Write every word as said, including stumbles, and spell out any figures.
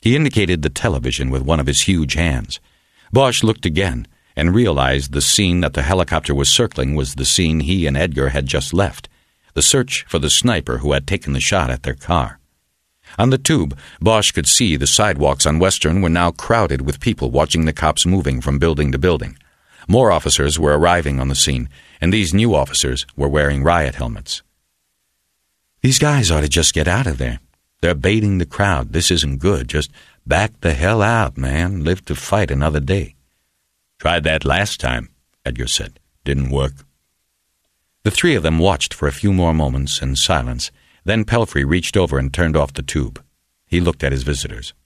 He indicated the television with one of his huge hands. Bosch looked again and realized the scene that the helicopter was circling was the scene he and Edgar had just left, the search for the sniper who had taken the shot at their car. On the tube, Bosch could see the sidewalks on Western were now crowded with people watching the cops moving from building to building. More officers were arriving on the scene, and these new officers were wearing riot helmets. "These guys ought to just get out of there. They're baiting the crowd. This isn't good. Just back the hell out, man. Live to fight another day." "Tried that last time," Edgar said. "Didn't work." The three of them watched for a few more moments in silence. Then Pelfrey reached over and turned off the tube. He looked at his visitors.